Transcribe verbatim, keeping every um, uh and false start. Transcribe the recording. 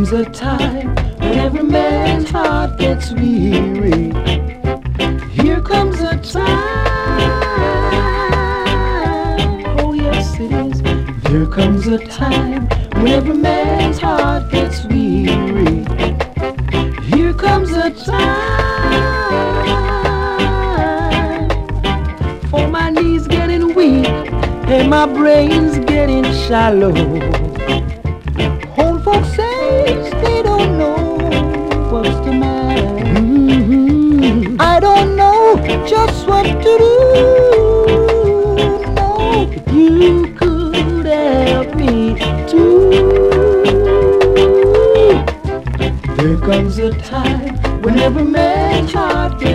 comes a time when every man's heart gets weary. Here comes a time, oh yes it is. There comes a time when every man's heart gets weary. Here comes a time, oh my knees getting weak and my brain's getting shallow. Old folks say they don't know what's the matter. Mm-hmm. I don't know just what to do. No, you could help me too. There comes a time when every man's heart gets